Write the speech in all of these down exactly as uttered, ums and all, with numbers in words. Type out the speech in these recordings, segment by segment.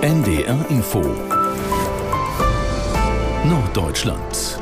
N D R Info Norddeutschland.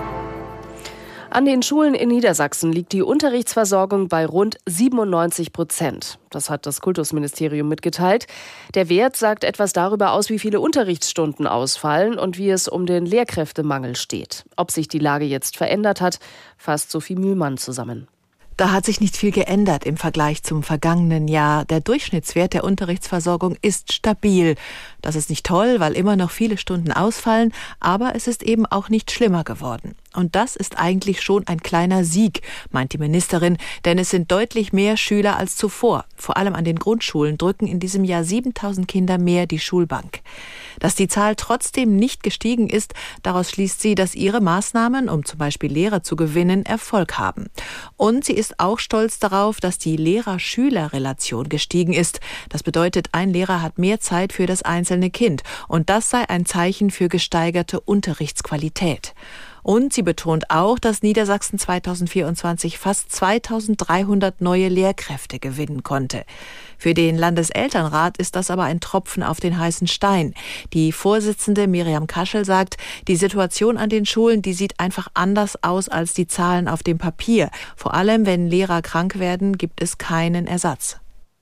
An den Schulen in Niedersachsen liegt die Unterrichtsversorgung bei rund siebenundneunzig Prozent. Das hat das Kultusministerium mitgeteilt. Der Wert sagt etwas darüber aus, wie viele Unterrichtsstunden ausfallen und wie es um den Lehrkräftemangel steht. Ob sich die Lage jetzt verändert hat, fasst Sophie Mühlmann zusammen. Da hat sich nicht viel geändert im Vergleich zum vergangenen Jahr. Der Durchschnittswert der Unterrichtsversorgung ist stabil. Das ist nicht toll, weil immer noch viele Stunden ausfallen, aber es ist eben auch nicht schlimmer geworden. Und das ist eigentlich schon ein kleiner Sieg, meint die Ministerin, denn es sind deutlich mehr Schüler als zuvor. Vor allem an den Grundschulen drücken in diesem Jahr siebentausend Kinder mehr die Schulbank. Dass die Zahl trotzdem nicht gestiegen ist, daraus schließt sie, dass ihre Maßnahmen, um zum Beispiel Lehrer zu gewinnen, Erfolg haben. Und sie ist auch stolz darauf, dass die Lehrer-Schüler-Relation gestiegen ist. Das bedeutet, ein Lehrer hat mehr Zeit für das einzelne Kind. Und das sei ein Zeichen für gesteigerte Unterrichtsqualität. Und sie betont auch, dass Niedersachsen zweitausendvierundzwanzig fast zweitausenddreihundert neue Lehrkräfte gewinnen konnte. Für den Landeselternrat ist das aber ein Tropfen auf den heißen Stein. Die Vorsitzende Miriam Kaschel sagt, die Situation an den Schulen, die sieht einfach anders aus als die Zahlen auf dem Papier. Vor allem, wenn Lehrer krank werden, gibt es keinen Ersatz.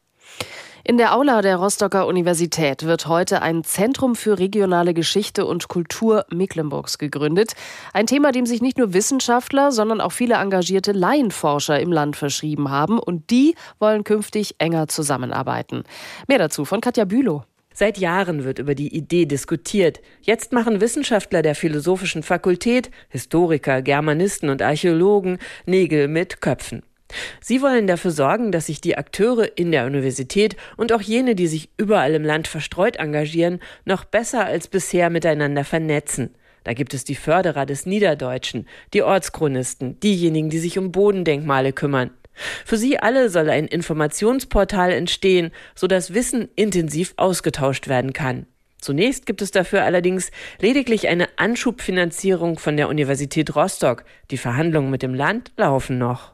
In der Aula der Rostocker Universität wird heute ein Zentrum für regionale Geschichte und Kultur Mecklenburgs gegründet. Ein Thema, dem sich nicht nur Wissenschaftler, sondern auch viele engagierte Laienforscher im Land verschrieben haben. Und die wollen künftig enger zusammenarbeiten. Mehr dazu von Katja Bülow. Seit Jahren wird über die Idee diskutiert. Jetzt machen Wissenschaftler der Philosophischen Fakultät, Historiker, Germanisten und Archäologen Nägel mit Köpfen. Sie wollen dafür sorgen, dass sich die Akteure in der Universität und auch jene, die sich überall im Land verstreut engagieren, noch besser als bisher miteinander vernetzen. Da gibt es die Förderer des Niederdeutschen, die Ortschronisten, diejenigen, die sich um Bodendenkmale kümmern. Für sie alle soll ein Informationsportal entstehen, sodass Wissen intensiv ausgetauscht werden kann. Zunächst gibt es dafür allerdings lediglich eine Anschubfinanzierung von der Universität Rostock. Die Verhandlungen mit dem Land laufen noch.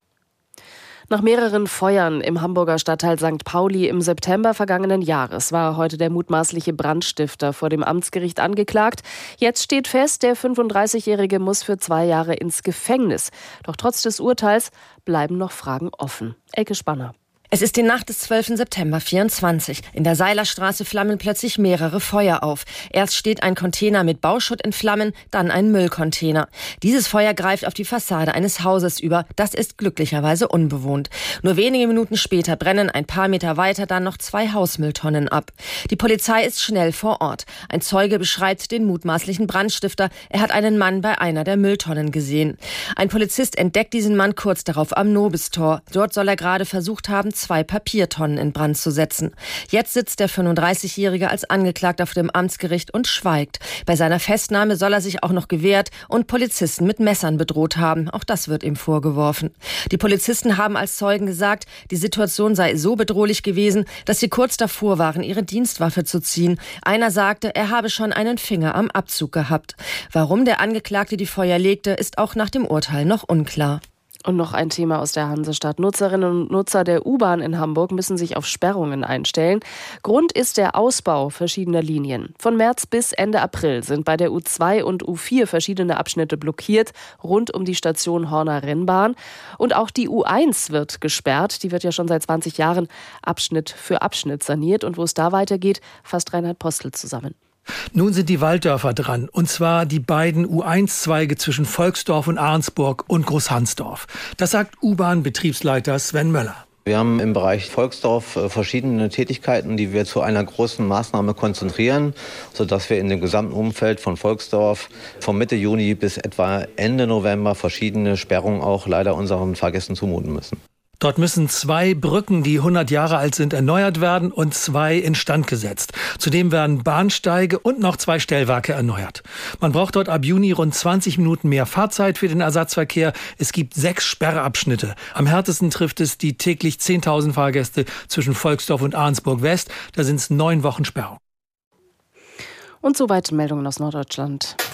Nach mehreren Feuern im Hamburger Stadtteil Sankt Pauli im September vergangenen Jahres war heute der mutmaßliche Brandstifter vor dem Amtsgericht angeklagt. Jetzt steht fest, der fünfunddreißigjährige muss für zwei Jahre ins Gefängnis. Doch trotz des Urteils bleiben noch Fragen offen. Elke Spanner. Es ist die Nacht des zwölften September vierundzwanzig. In der Seilerstraße flammen plötzlich mehrere Feuer auf. Erst steht ein Container mit Bauschutt in Flammen, dann ein Müllcontainer. Dieses Feuer greift auf die Fassade eines Hauses über. Das ist glücklicherweise unbewohnt. Nur wenige Minuten später brennen ein paar Meter weiter dann noch zwei Hausmülltonnen ab. Die Polizei ist schnell vor Ort. Ein Zeuge beschreibt den mutmaßlichen Brandstifter. Er hat einen Mann bei einer der Mülltonnen gesehen. Ein Polizist entdeckt diesen Mann kurz darauf am Nobistor. Dort soll er gerade versucht haben, zwei Papiertonnen in Brand zu setzen. Jetzt sitzt der fünfunddreißigjährige als Angeklagter vor dem Amtsgericht und schweigt. Bei seiner Festnahme soll er sich auch noch gewehrt und Polizisten mit Messern bedroht haben. Auch das wird ihm vorgeworfen. Die Polizisten haben als Zeugen gesagt, die Situation sei so bedrohlich gewesen, dass sie kurz davor waren, ihre Dienstwaffe zu ziehen. Einer sagte, er habe schon einen Finger am Abzug gehabt. Warum der Angeklagte die Feuer legte, ist auch nach dem Urteil noch unklar. Und noch ein Thema aus der Hansestadt. Nutzerinnen und Nutzer der U-Bahn in Hamburg müssen sich auf Sperrungen einstellen. Grund ist der Ausbau verschiedener Linien. Von März bis Ende April sind bei der U zwei und U vier verschiedene Abschnitte blockiert, rund um die Station Horner Rennbahn. Und auch die U eins wird gesperrt. Die wird ja schon seit zwanzig Jahren Abschnitt für Abschnitt saniert. Und wo es da weitergeht, fasst Reinhard Postel zusammen. Nun sind die Walddörfer dran, und zwar die beiden U eins Zweige zwischen Volksdorf und Arnsburg und Großhansdorf. Das sagt U-Bahn-Betriebsleiter Sven Möller. Wir haben im Bereich Volksdorf verschiedene Tätigkeiten, die wir zu einer großen Maßnahme konzentrieren, sodass wir in dem gesamten Umfeld von Volksdorf von Mitte Juni bis etwa Ende November verschiedene Sperrungen auch leider unseren Fahrgästen zumuten müssen. Dort müssen zwei Brücken, die hundert Jahre alt sind, erneuert werden und zwei instand gesetzt. Zudem werden Bahnsteige und noch zwei Stellwerke erneuert. Man braucht dort ab Juni rund zwanzig Minuten mehr Fahrzeit für den Ersatzverkehr. Es gibt sechs Sperrabschnitte. Am härtesten trifft es die täglich zehntausend Fahrgäste zwischen Volksdorf und Arnsburg West. Da sind es neun Wochen Sperrung. Und soweit Meldungen aus Norddeutschland.